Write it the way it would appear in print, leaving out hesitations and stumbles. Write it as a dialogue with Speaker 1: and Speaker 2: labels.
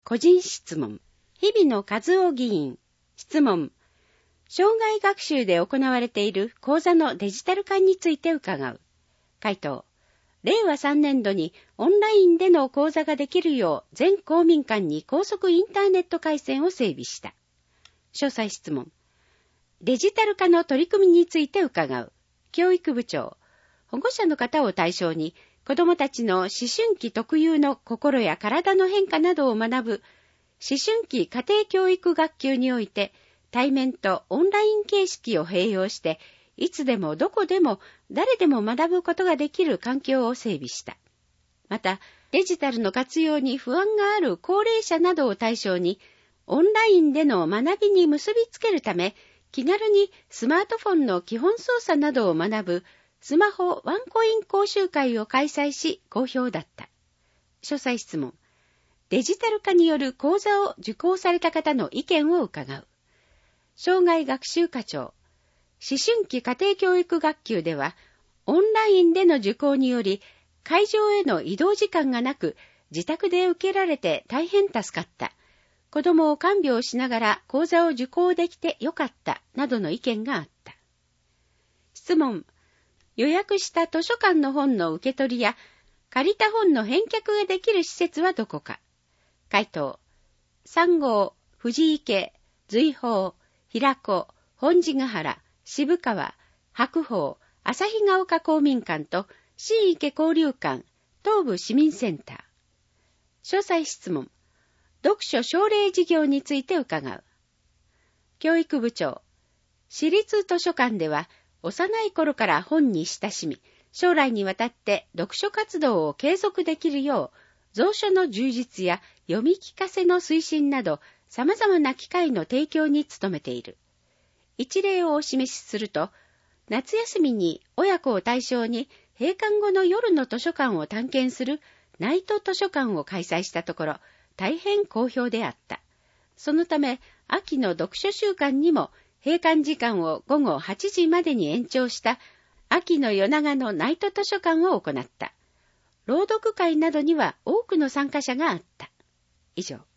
Speaker 1: 個人質問。日々の和夫議員。質問。障害学習で行われている講座のデジタル化について伺う。回答。令和3年度にオンラインでの講座ができるよう全公民館に高速インターネット回線を整備した。詳細質問。デジタル化の取り組みについて伺う。教育部長。保護者の方を対象に子どもたちの思春期特有の心や体の変化などを学ぶ思春期家庭教育学級において対面とオンライン形式を併用していつでもどこでも誰でも学ぶことができる環境を整備した。また、デジタルの活用に不安がある高齢者などを対象にオンラインでの学びに結びつけるため気軽にスマートフォンの基本操作などを学ぶスマホワンコイン講習会を開催し好評だった。詳細質問。デジタル化による講座を受講された方の意見を伺う。障害学習課長。思春期家庭教育学級ではオンラインでの受講により会場への移動時間がなく自宅で受けられて大変助かった。子供を看病しながら講座を受講できてよかったなどの意見があった。質問。予約した図書館の本の受け取りや借りた本の返却ができる施設はどこか。回答。3号、藤池、随宝、平子、本地ヶ原、渋川、白鳳、旭ヶ丘公民館と新池交流館、東部市民センター。詳細質問。読書奨励事業について伺う。教育部長。私立図書館では幼い頃から本に親しみ、将来にわたって読書活動を継続できるよう、蔵書の充実や読み聞かせの推進など、様々な機会の提供に努めている。一例をお示しすると、夏休みに親子を対象に閉館後の夜の図書館を探検するナイト図書館を開催したところ、大変好評であった。そのため、秋の読書週間にも閉館時間を午後8時までに延長した秋の夜長のナイト図書館を行った。朗読会などには多くの参加者があった。以上。